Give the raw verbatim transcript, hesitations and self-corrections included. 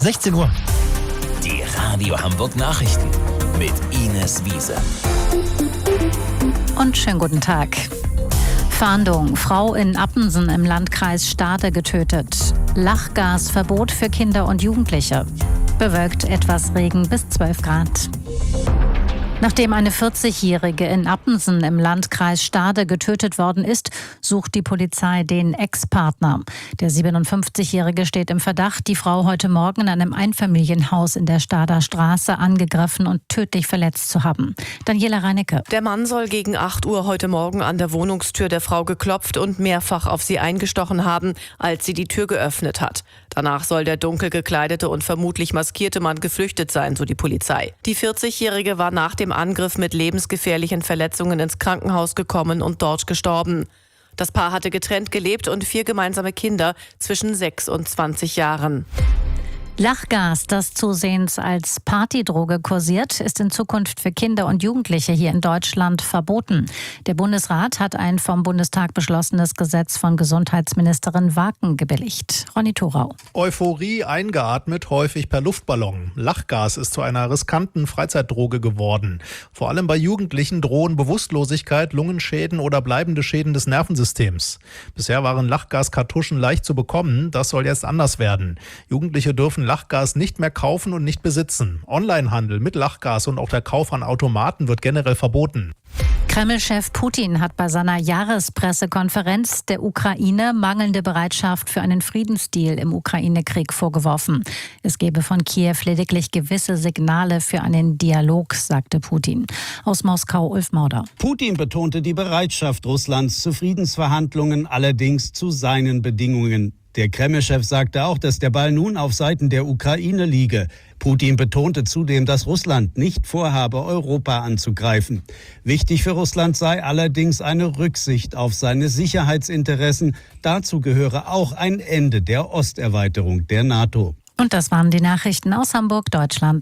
sechzehn Uhr. Die Radio Hamburg Nachrichten mit Ines Wiese. Und schönen guten Tag. Fahndung. Frau in Appensen im Landkreis Stade getötet. Lachgasverbot für Kinder und Jugendliche. Bewölkt etwas Regen bis zwölf Grad. Nachdem eine vierzigjährige in Appensen im Landkreis Stade getötet worden ist, sucht die Polizei den Ex-Partner. Der siebenundfünfzigjährige steht im Verdacht, die Frau heute Morgen in einem Einfamilienhaus in der Stader Straße angegriffen und tödlich verletzt zu haben. Daniela Reinecke. Der Mann soll gegen acht Uhr heute Morgen an der Wohnungstür der Frau geklopft und mehrfach auf sie eingestochen haben, als sie die Tür geöffnet hat. Danach soll der dunkel gekleidete und vermutlich maskierte Mann geflüchtet sein, so die Polizei. Die vierzigjährige war nach dem Angriff mit lebensgefährlichen Verletzungen ins Krankenhaus gekommen und dort gestorben. Das Paar hatte getrennt gelebt und vier gemeinsame Kinder zwischen sechs und zwanzig Jahren. Lachgas, das zusehends als Partydroge kursiert, ist in Zukunft für Kinder und Jugendliche hier in Deutschland verboten. Der Bundesrat hat ein vom Bundestag beschlossenes Gesetz von Gesundheitsministerin Waken gebilligt. Ronny Thorau. Euphorie eingeatmet, häufig per Luftballon. Lachgas ist zu einer riskanten Freizeitdroge geworden. Vor allem bei Jugendlichen drohen Bewusstlosigkeit, Lungenschäden oder bleibende Schäden des Nervensystems. Bisher waren Lachgaskartuschen leicht zu bekommen. Das soll jetzt anders werden. Jugendliche dürfen Lachgas nicht mehr kaufen und nicht besitzen. Onlinehandel mit Lachgas und auch der Kauf an Automaten wird generell verboten. Kreml-Chef Putin hat bei seiner Jahrespressekonferenz der Ukraine mangelnde Bereitschaft für einen Friedensdeal im Ukraine-Krieg vorgeworfen. Es gebe von Kiew lediglich gewisse Signale für einen Dialog, sagte Putin. Aus Moskau Ulf Mauder. Putin betonte die Bereitschaft Russlands zu Friedensverhandlungen, allerdings zu seinen Bedingungen. Der Kreml-Chef sagte auch, dass der Ball nun auf Seiten der Ukraine liege. Putin betonte zudem, dass Russland nicht vorhabe, Europa anzugreifen. Wichtig für Russland sei allerdings eine Rücksicht auf seine Sicherheitsinteressen. Dazu gehöre auch ein Ende der Osterweiterung der NATO. Und das waren die Nachrichten aus Hamburg, Deutschland.